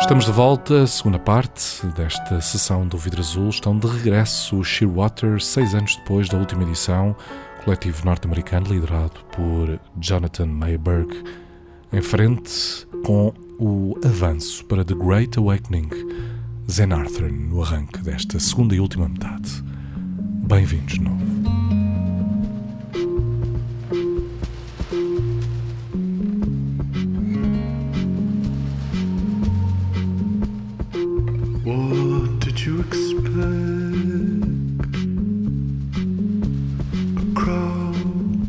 Estamos de volta, segunda parte desta sessão do Vidro Azul. Estão de regresso os Shearwater, 6 anos depois da última edição, coletivo norte-americano liderado por Jonathan Mayberg, em frente com o avanço para The Great Awakening, Zen Arthur, no arranque desta segunda e última metade. Bem-vindos de novo. What did you expect? A crowd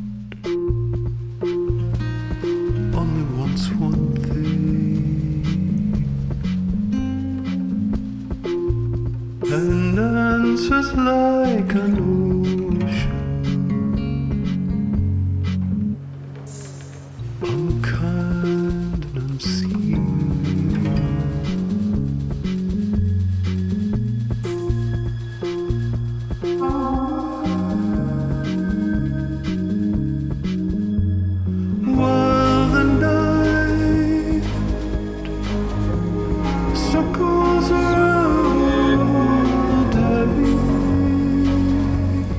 only wants one thing, and answers like an ocean, unkind and unseen. Circles around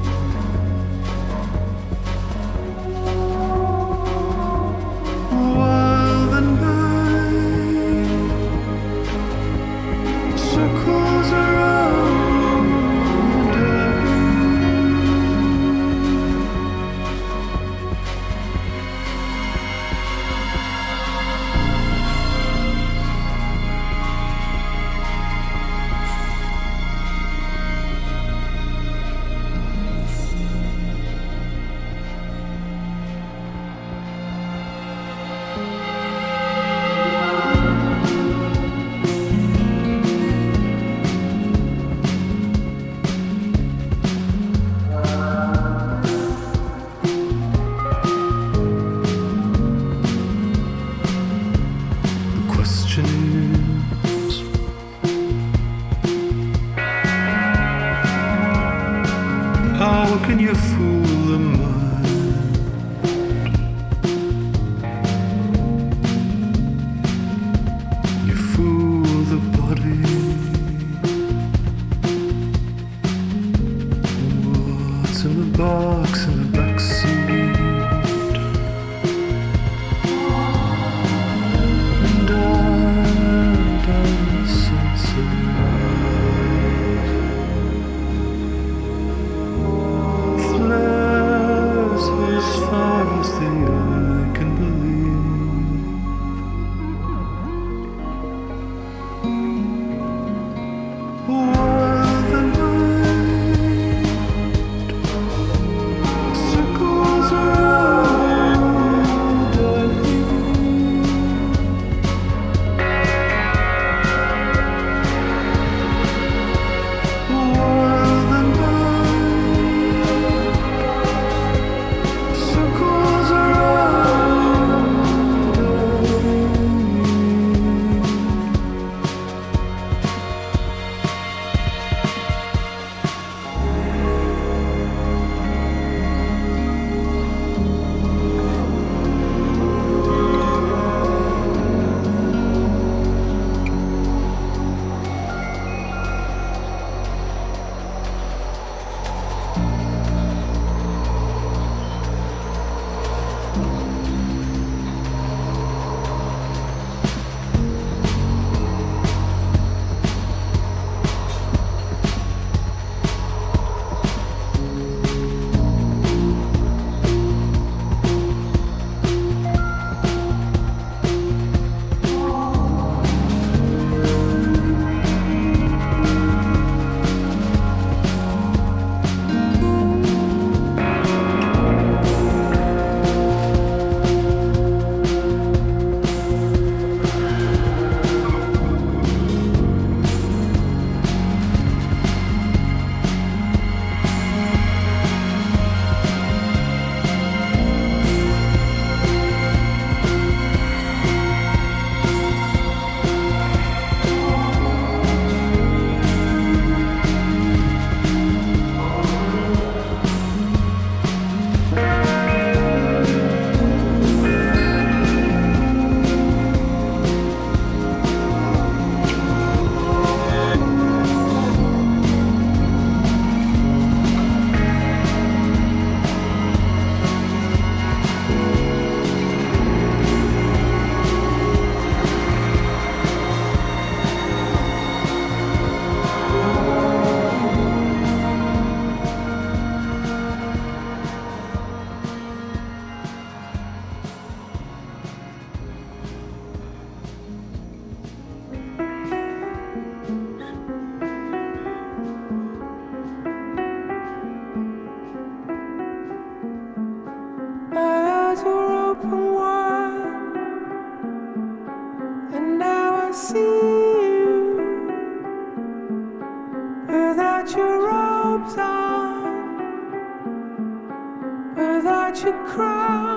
you cry.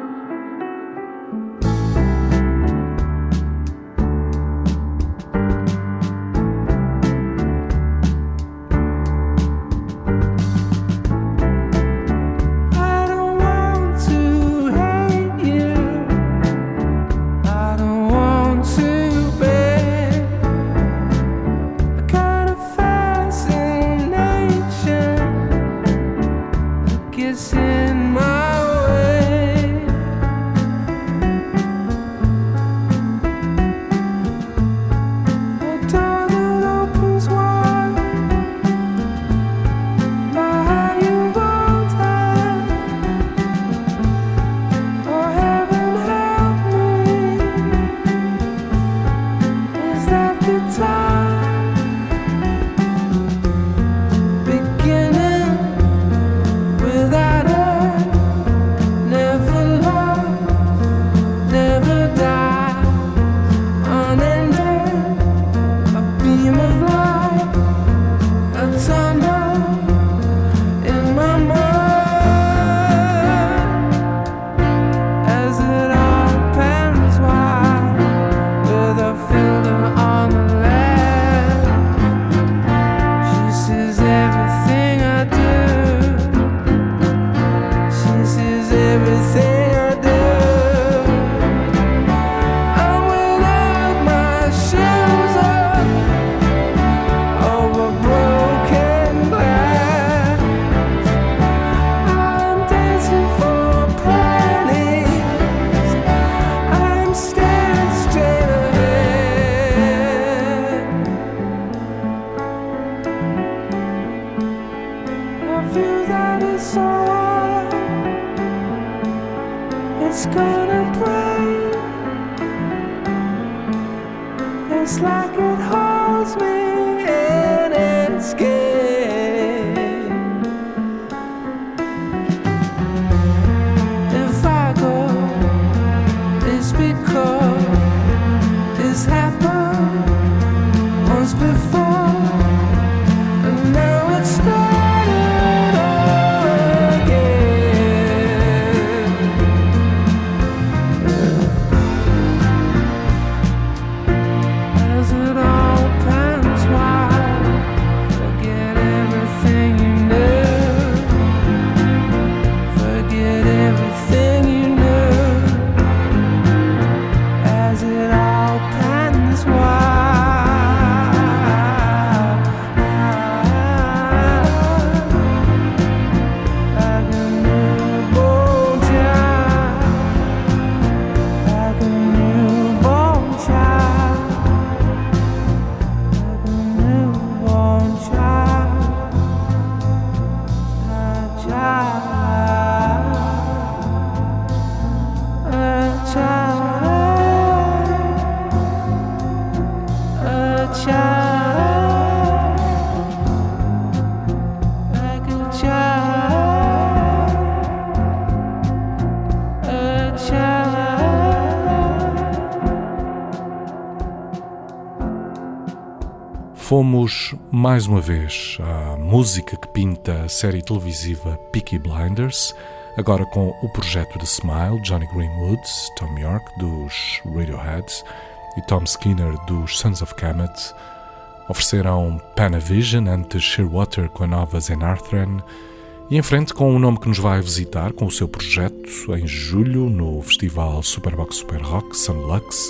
Fomos mais uma vez à música que pinta a série televisiva Peaky Blinders, agora com o projeto de Smile, Johnny Greenwood, Tom York dos Radiohead e Tom Skinner dos Sons of Kemet. Ofereceram Panavision antes Shearwater com a nova Zenarthran e em frente com um nome que nos vai visitar com o seu projeto em julho no festival Superbox Super Rock Sunlux,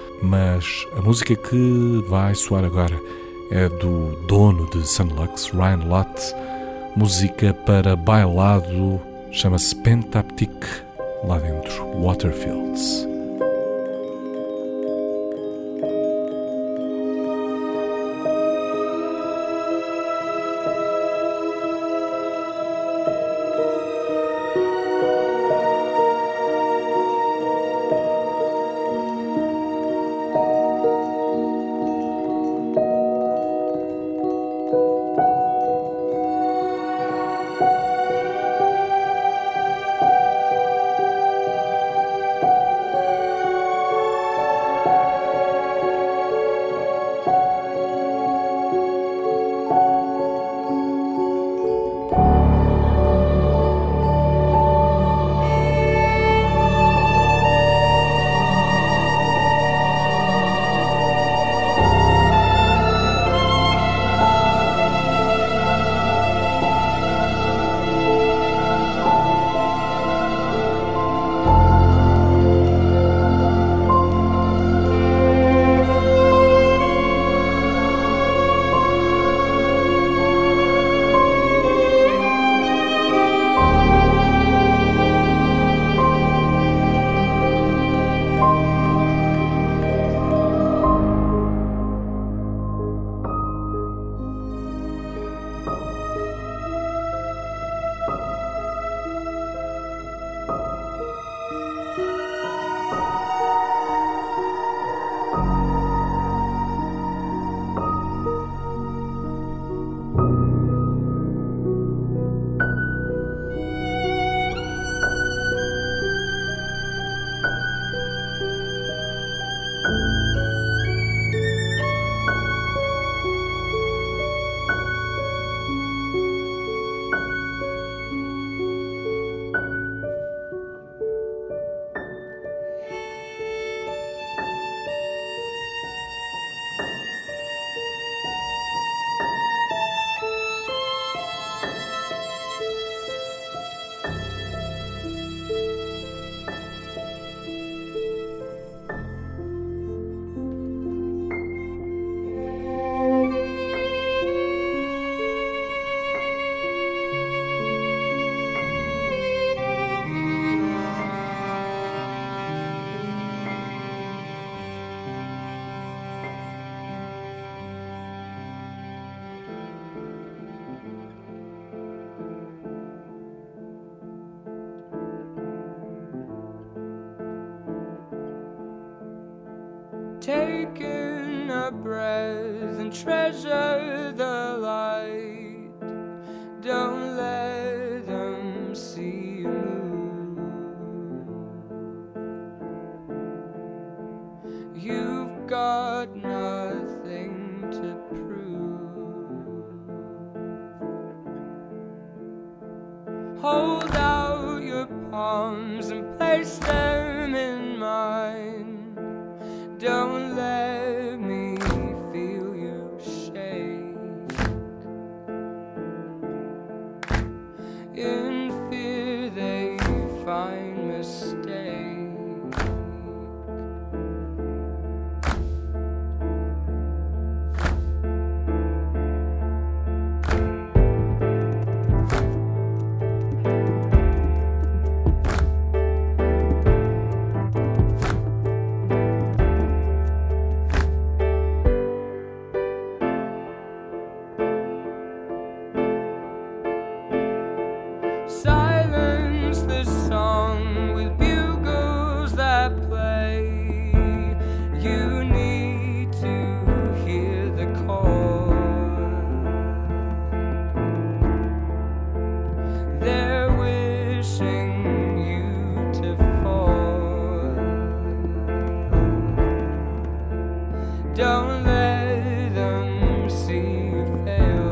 mas a música que vai soar agora é do dono de Sunlux, Ryan Lott, música para bailado, chama-se Pentaptic, lá dentro, Waterfields. Take in a breath and treasure the light. Don't let them see you move. You've got nothing to prove. Hold out your palms and place them in mine. Don't let me feel you shake. In fear they find mistake. Silence the song with bugles that play. You need to hear the call. They're wishing you to fall. Don't let them see you fail.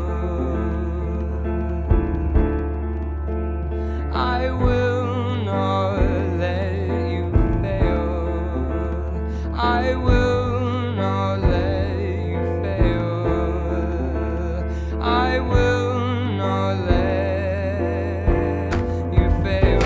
I will not let you fail. I will not let you fail. I will not let you fail.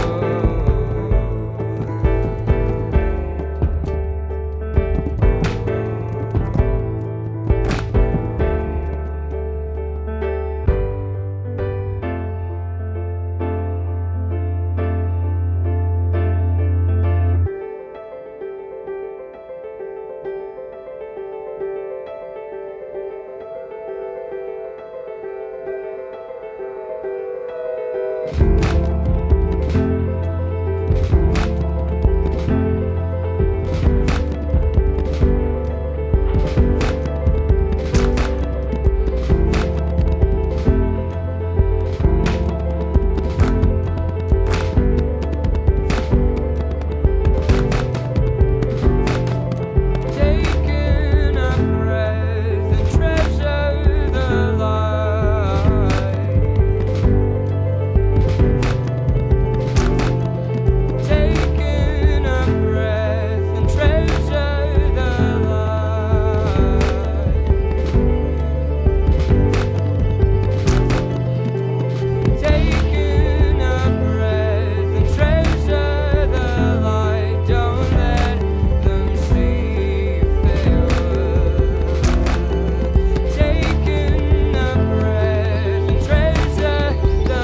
Taking a breath and treasure the light. Taking a breath and treasure the light. Taking a breath and treasure the light. Don't let them see you fail. Taking a breath and treasure the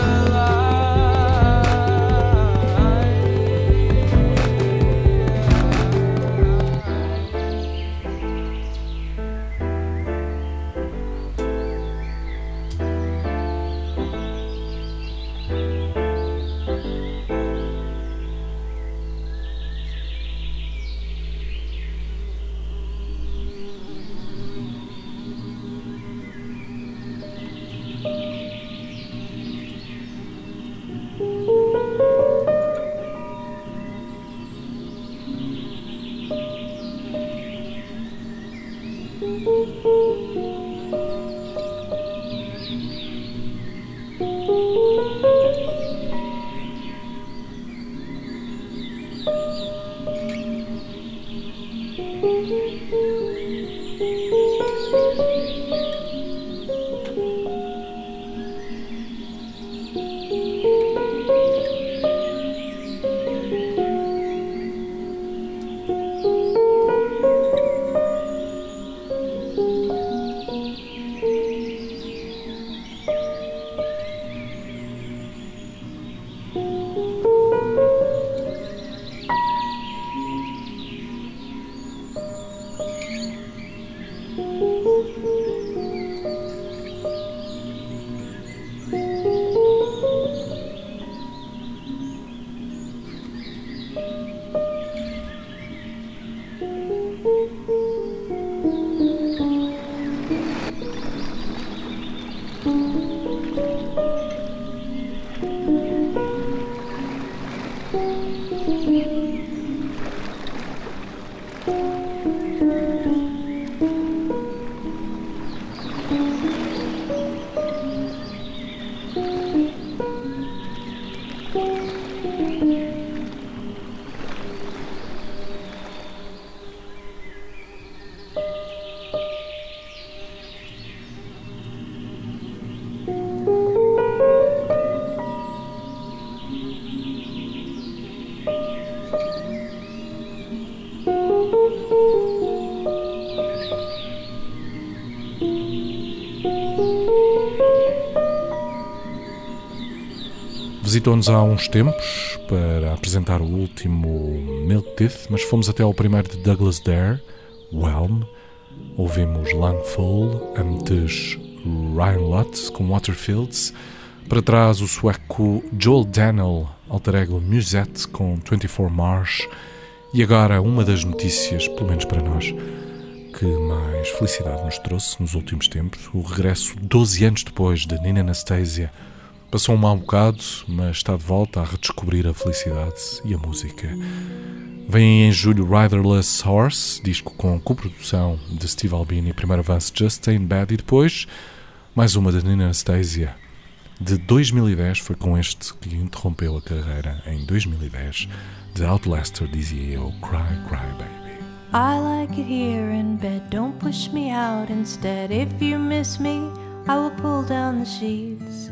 Visitou-nos há uns tempos para apresentar o último Milk Teeth, mas fomos até ao primeiro de Douglas Dare, Whelm. Ouvimos Lungful, antes Ryan Lott com Waterfields. Para trás o sueco Joel Daniel, alter ego Musette com 24 Mars. E agora uma das notícias, pelo menos para nós, que mais felicidade nos trouxe nos últimos tempos. O regresso 12 anos depois de Nina Anastasia. Passou um mau bocado, mas está de volta a redescobrir a felicidade e a música. Vem em julho Riderless Horse, disco com coprodução de Steve Albini, primeiro avanço Just Ain't Bad, e depois mais uma da Nina Anastasia. De 2010, foi com este que interrompeu a carreira em 2010, de Outlester, dizia eu, Cry, Cry Baby. I like it here in bed, don't push me out instead. If you miss me, I will pull down the sheets.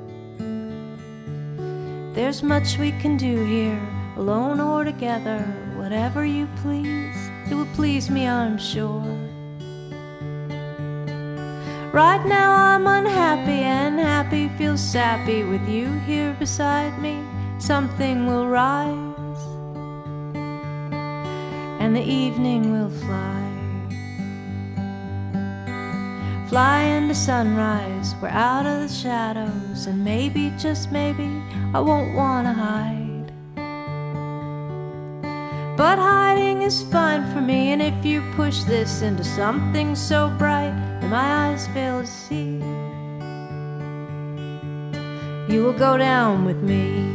There's much we can do here, alone or together, whatever you please. It will please me, I'm sure. Right now I'm unhappy, and happy feels sappy. With you here beside me, something will rise, and the evening will fly. Fly into sunrise, we're out of the shadows, and maybe, just maybe, I won't wanna hide. But hiding is fine for me, and if you push this into something so bright that my eyes fail to see, you will go down with me.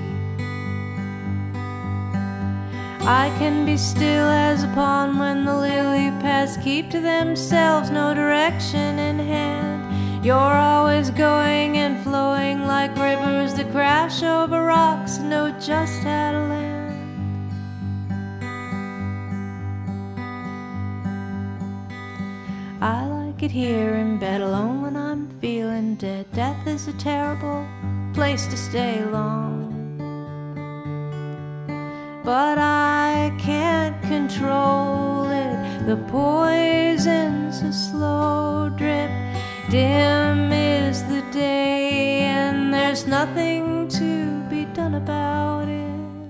I can be still as a pond when the lily pads keep to themselves, no direction in hand. You're always going and flowing like rivers that crash over rocks and know just how to land. I like it here in bed alone when I'm feeling dead. Death is a terrible place to stay long, but I can't control it. The poison's a slow drip. Dim is the day, and there's nothing to be done about it.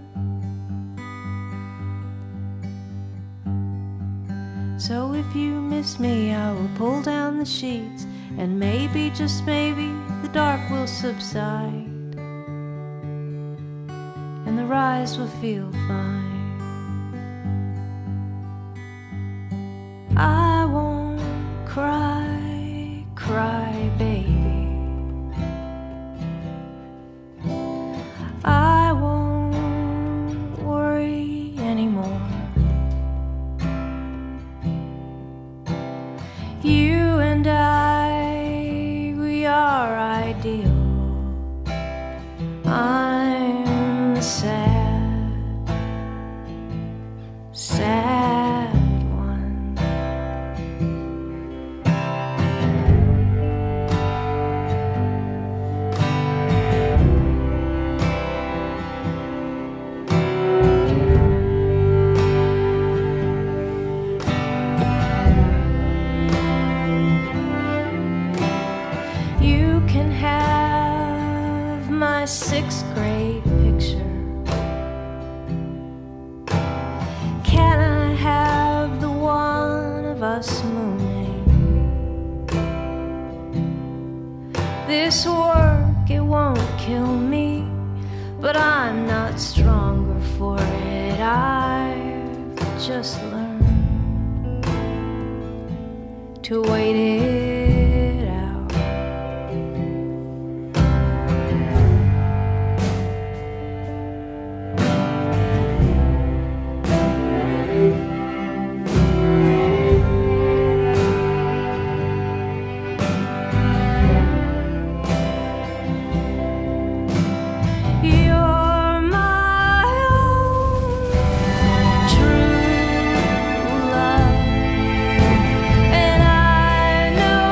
So if you miss me, I will pull down the sheets, and maybe, just maybe, the dark will subside, and the rise will feel fine. I won't cry, cry, baby. I won't worry anymore. You and I, we are ideal. I'm the sad, sad one. You can have my sixth grade picture. Can I have the one of us mooning? This work, it won't kill me, but I'm not stronger for it. I've just learned to wait it out. You're my own true love, and I know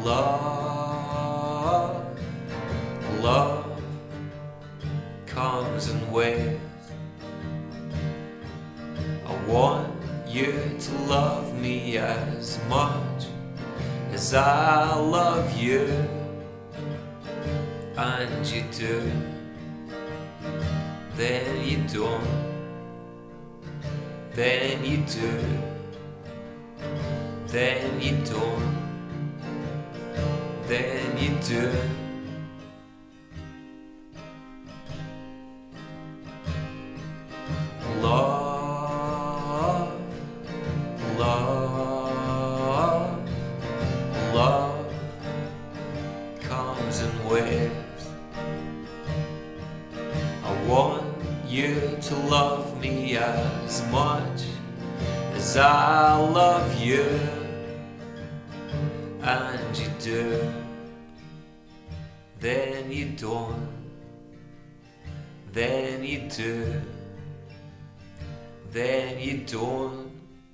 Love, love comes in waves. I want you to love me as much as I love you, and you do, then you don't, then you do, then you don't, then you do. Love, love, love comes in waves. I want you to love me as much as I love you, and you do, then you don't, then you do, then you don't.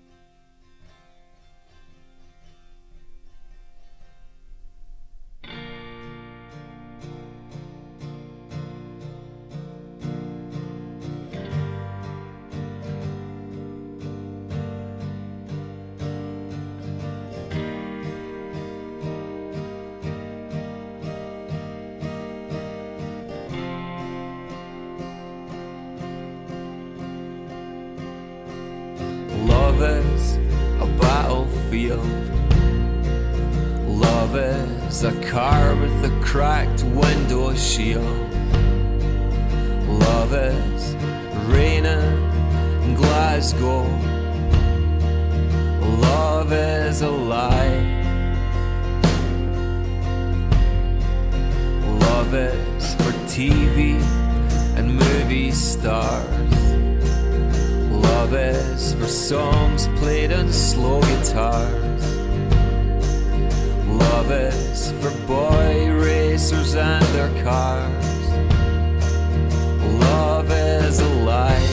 Love is a battlefield. Love is a car with a cracked window shield. Love is raining in Glasgow. Love is a lie. Love is for TV and movie stars. Love is for songs played on slow guitars. Love is for boy racers and their cars. Love is a lie.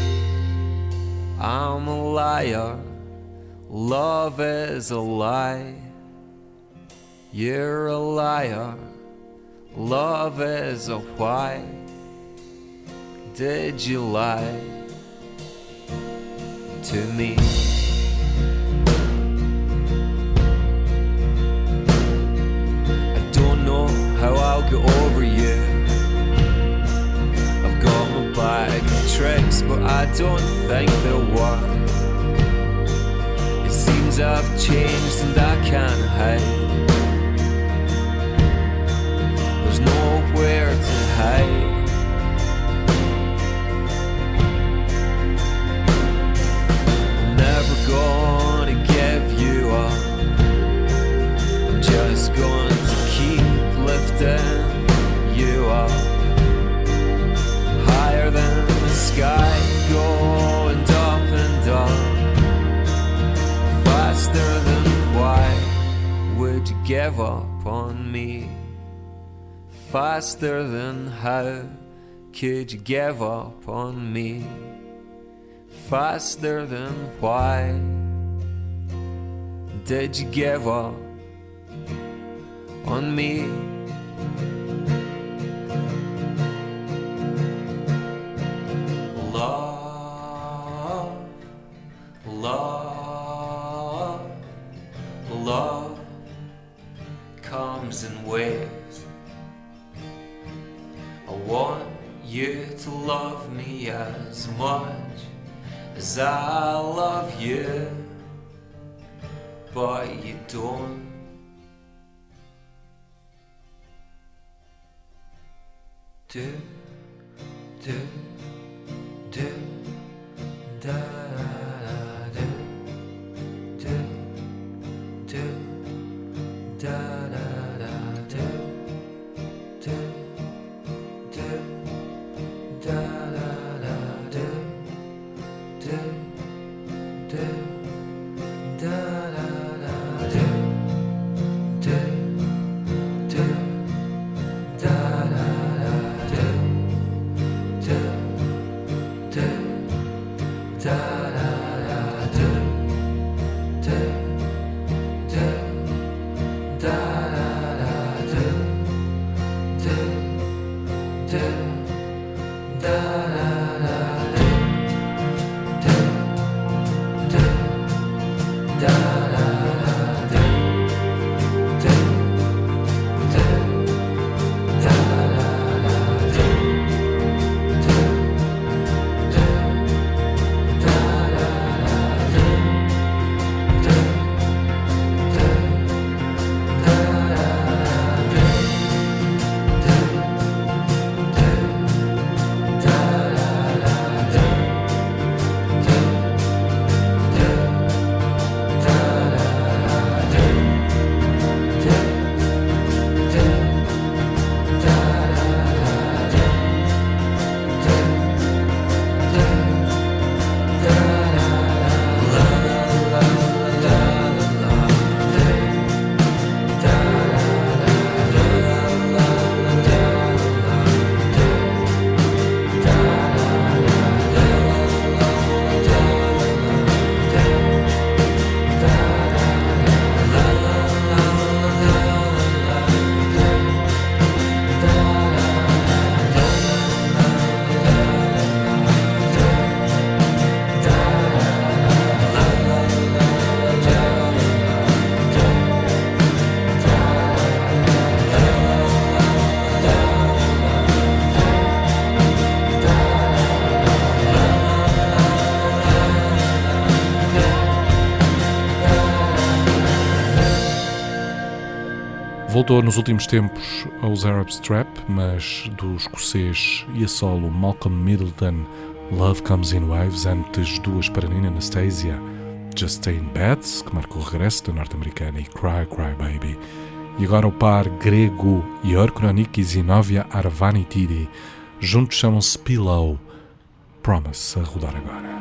I'm a liar. Love is a lie. You're a liar. Love is a why. Did you lie to me? I don't know how I'll get over you. I've got my bag of tricks, but I don't think they'll work. It seems I've changed and I can't hide. There's nowhere to hide. Gonna give you up. I'm just going to keep lifting you up, higher than the sky, going up and up, faster than why would you give up on me? Faster than how could you give up on me? Faster than why did you give up on me? Love, love, love comes in waves. I want you to love me as much as I love you, but you don't. Do, do, do, da, da, do, do, da, da, da, do, do, do, da, da, da, do. Do, do, da, da, da, do, do, do, da, da, da, do, do, do, da, da, da, do, do, do, da, da. Voltou nos últimos tempos aos Arab Strap, mas do escocês e a solo Malcolm Middleton, Love Comes in Waves, antes duas para Nina Anastasia, Just Stay in Bed, que marcou o regresso da norte-americana, e Cry Cry Baby. E agora o par grego Ior Kronik e Zinovia Arvanitidi, juntos chamam-se Pillow, Promise, a rodar agora.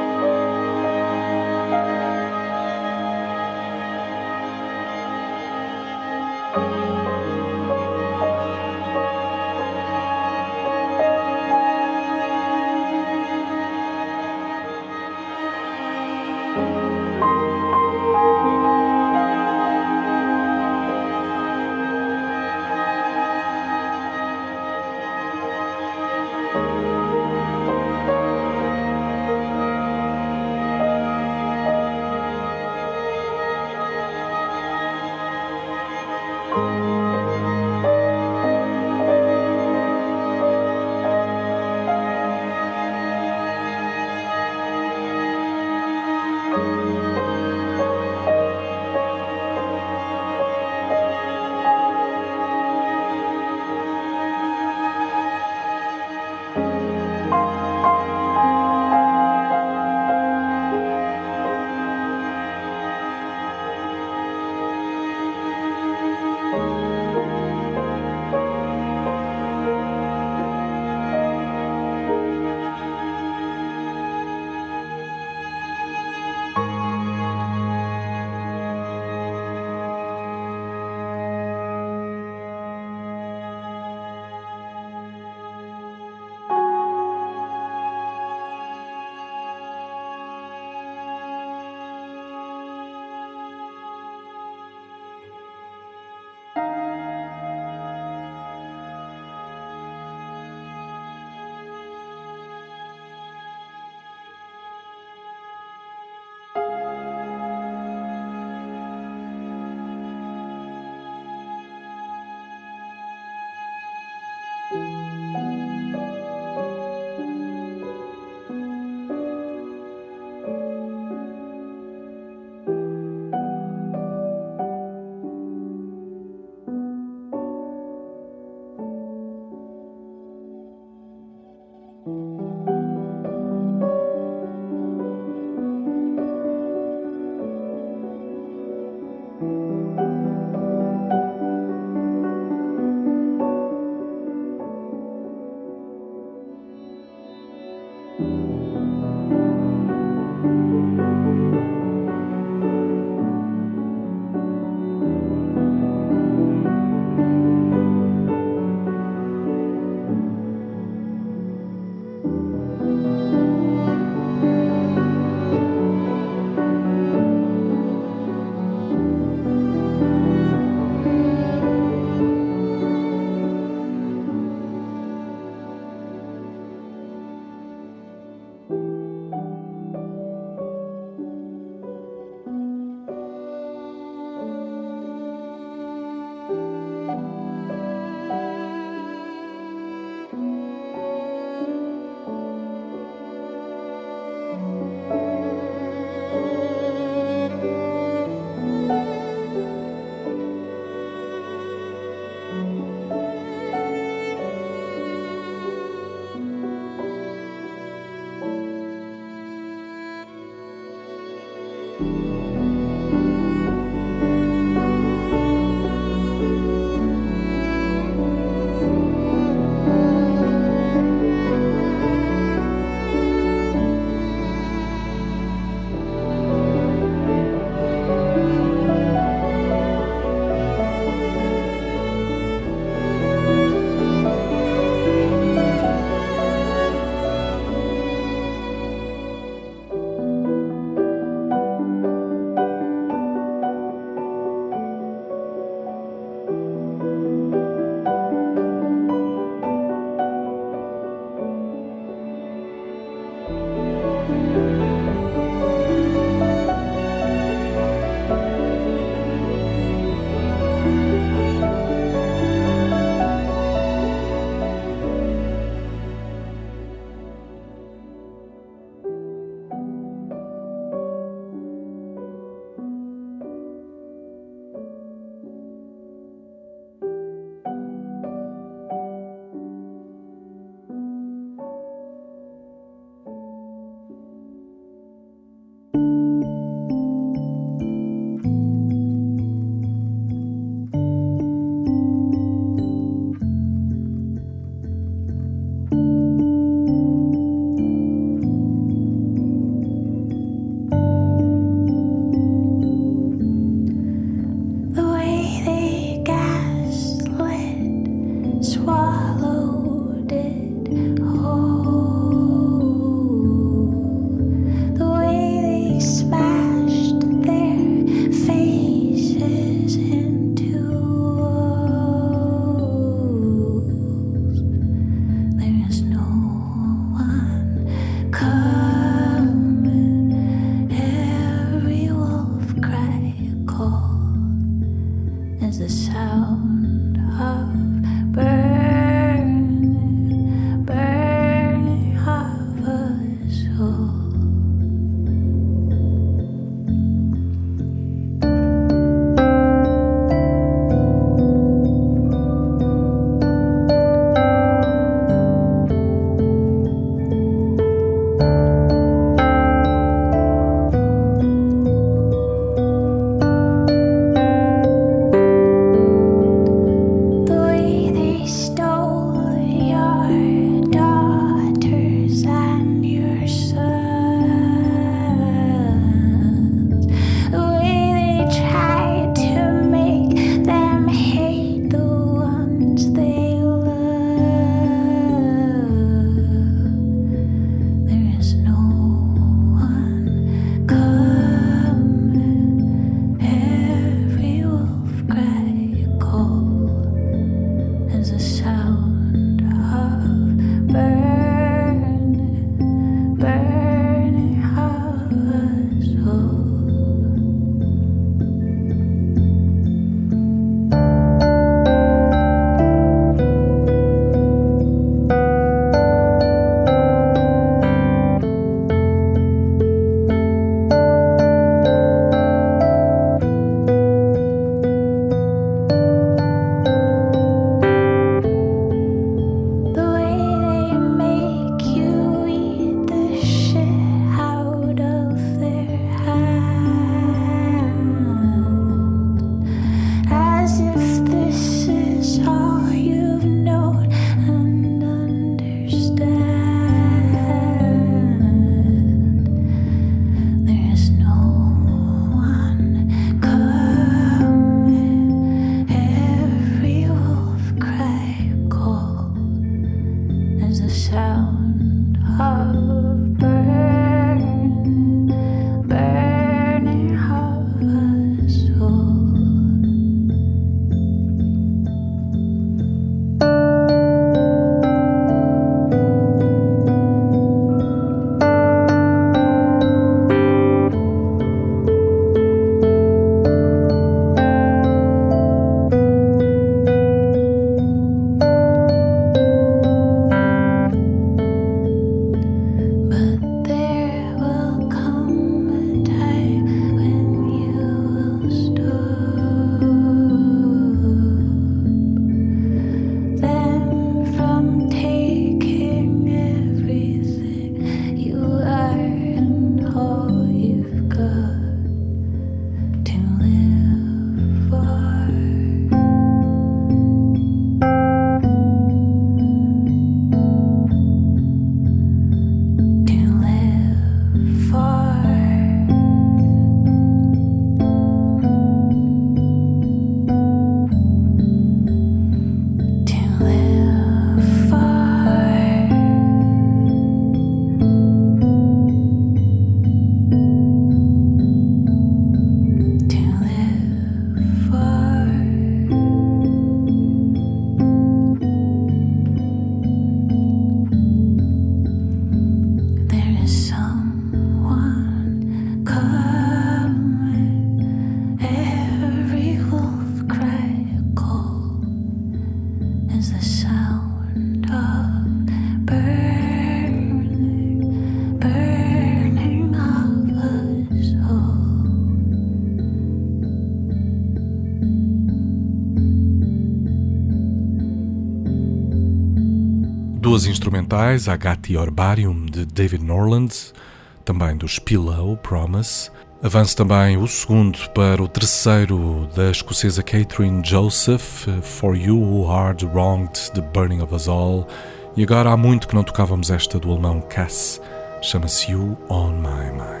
instrumentais Agati Orbarium de David Norland, também dos Pillow, Promise. Avanço também o segundo para o terceiro da escocesa Catherine Joseph, For You Who Hard Wronged the Burning of Us All. E agora há muito que não tocávamos esta do alemão Cass, chama-se You On My Mind.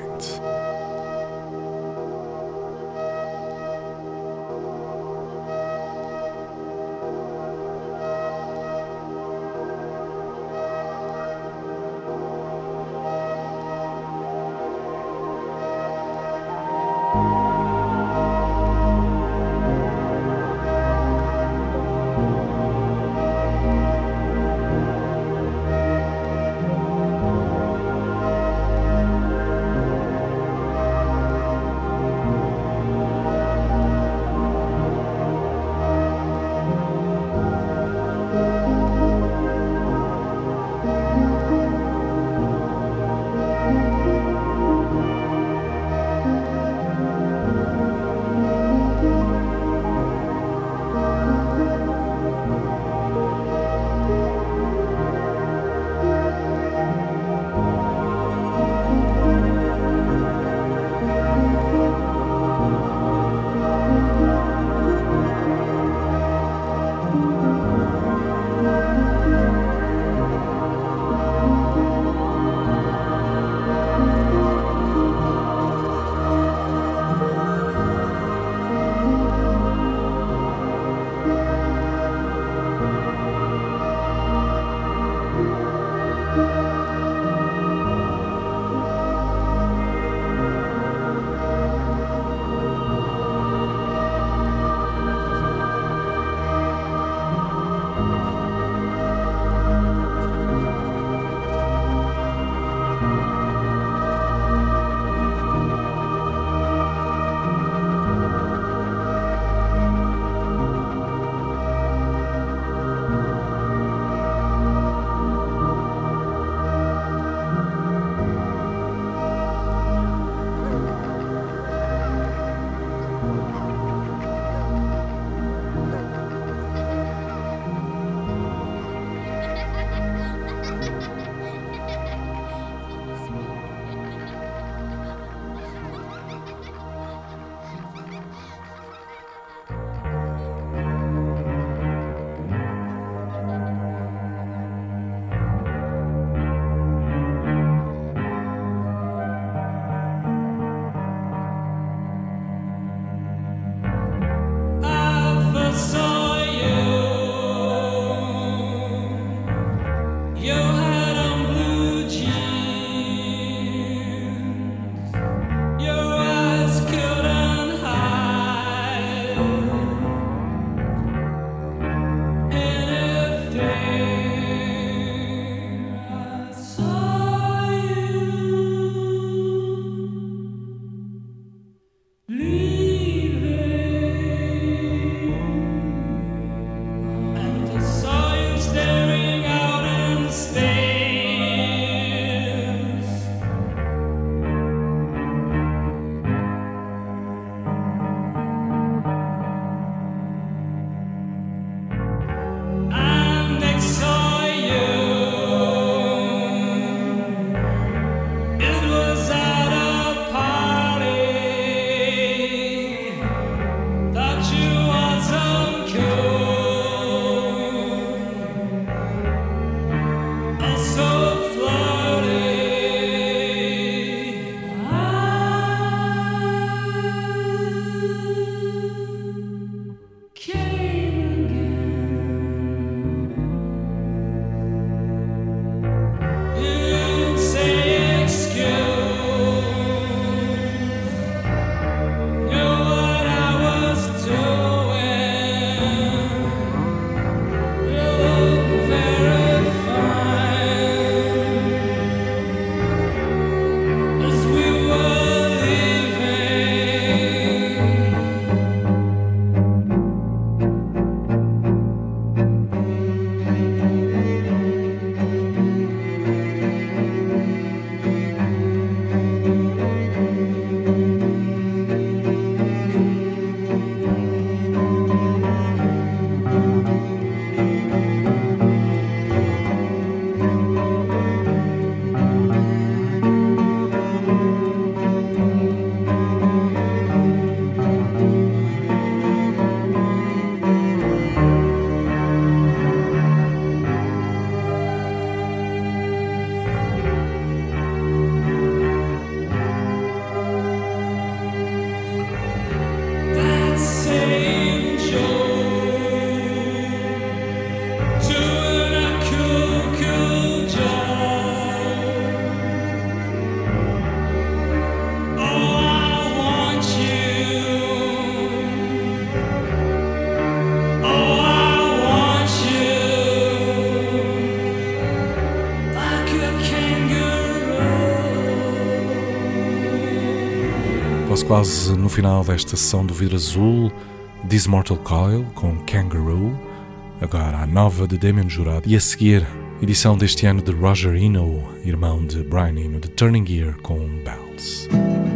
Estamos quase no final desta sessão do Vidro Azul. This Mortal Coil com Kangaroo, agora a nova de Damien Jurado, e a seguir, edição deste ano de Roger Eno, irmão de Brian Eno, de Turning Gear com Bells.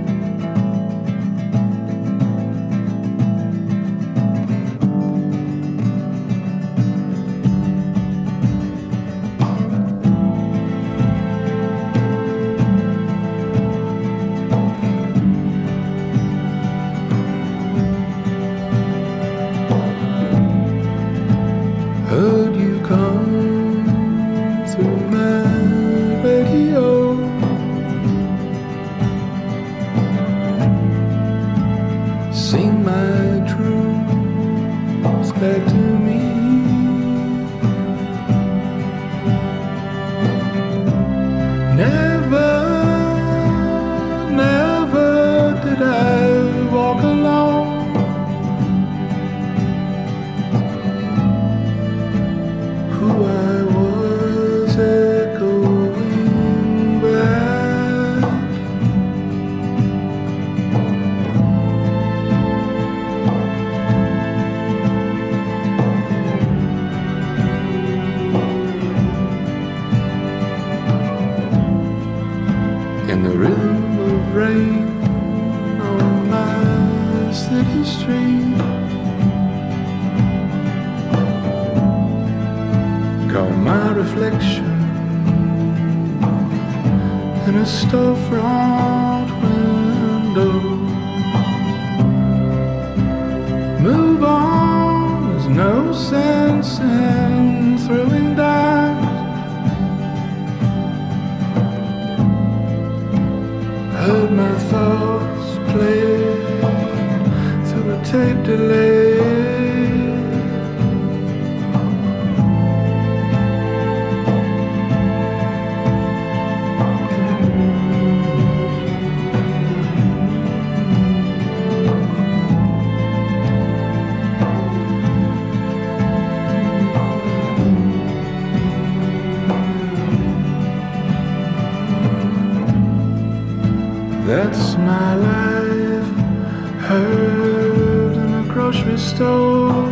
Heard you come through my radio. Sing my truths back to me. Never, never did I walk alone. Who I was echoing back. In the rhythm of rain on my city street, caught my reflection in a storefront window. Move on, there's no sense in throwing dimes. Heard my thoughts played through a tape delay. That's my life, heard in a grocery store.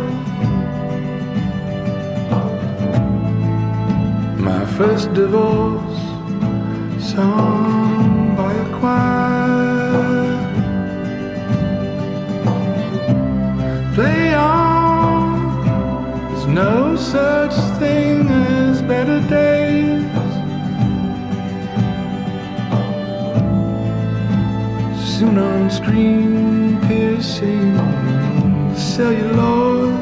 My first divorce, sung by a choir. Play on, there's no such thing as better days. Soon on screen, piercing celluloid.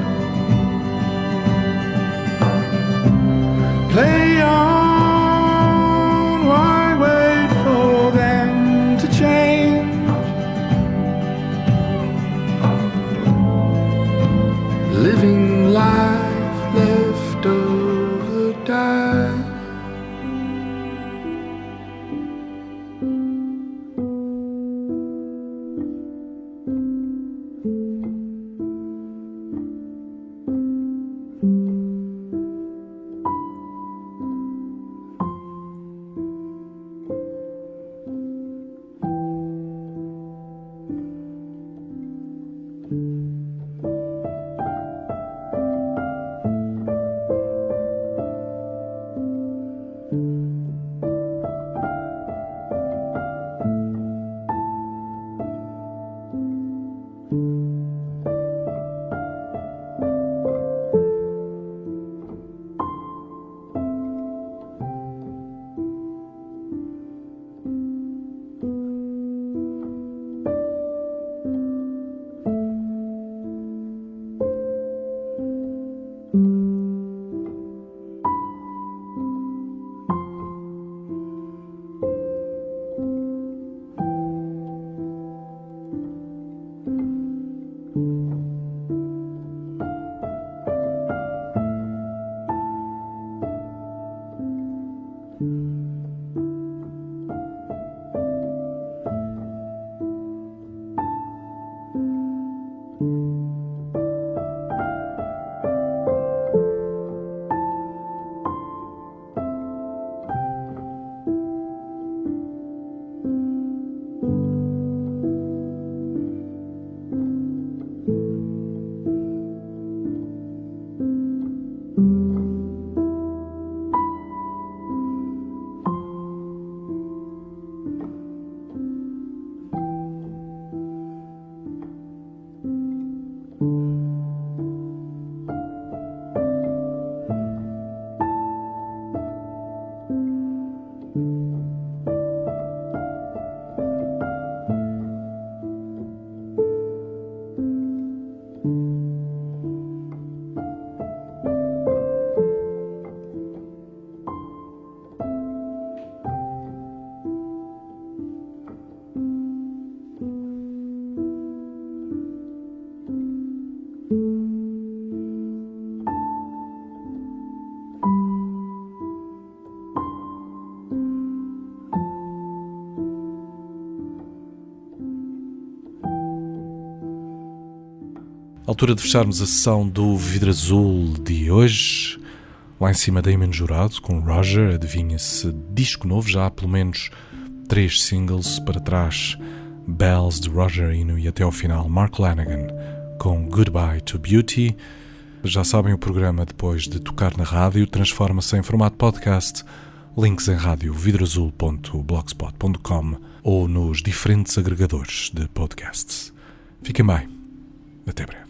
Play on, why wait for them to change? Living life left of the die. Altura de fecharmos a sessão do Vidro Azul de hoje. Lá em cima Damon Jurado com Roger, adivinha-se disco novo, já há pelo menos 3 singles. Para trás Bells de Roger Eno e até ao final Mark Lanegan com Goodbye to Beauty. Já sabem, o programa, depois de tocar na rádio, transforma-se em formato podcast. Links em radiovidroazul.blogspot.com ou nos diferentes agregadores de podcasts. Fiquem bem. Até breve.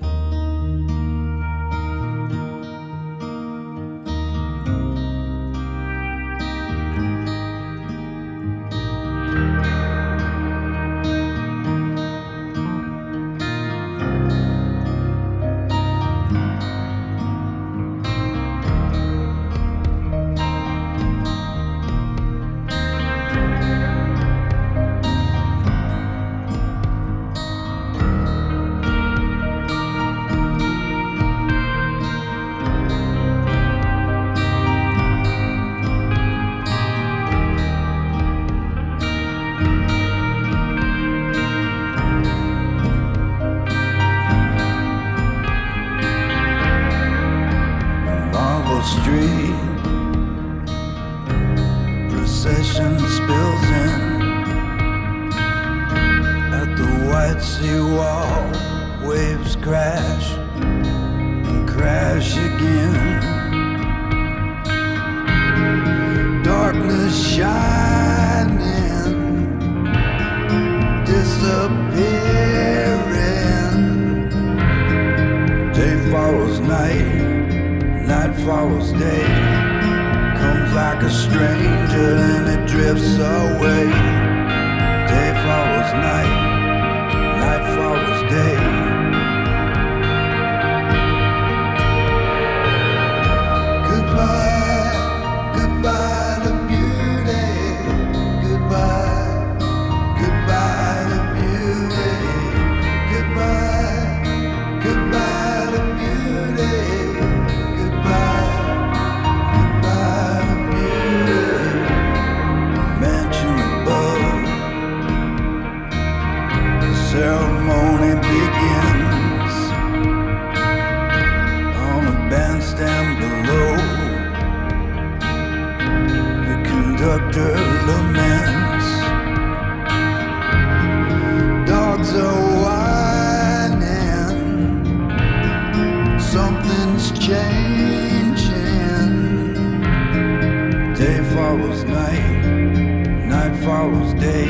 Follows day,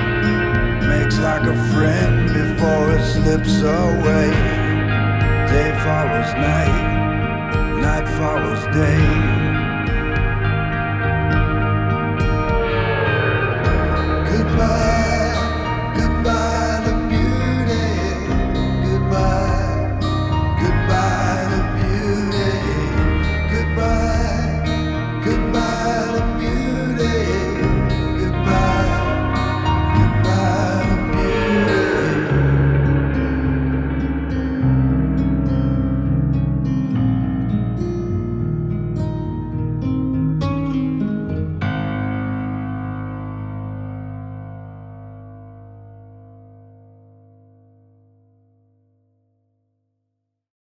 makes like a friend before it slips away. Day follows night, night follows day.